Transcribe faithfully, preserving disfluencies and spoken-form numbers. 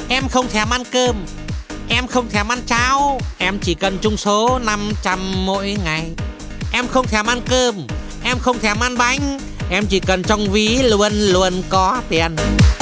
Em không thèm ăn cơm, em không thèm ăn cháo, em chỉ cần chung số năm trăm mỗi ngày. Em không thèm ăn cơm, em không thèm ăn bánh, em chỉ cần trong ví luôn luôn có tiền.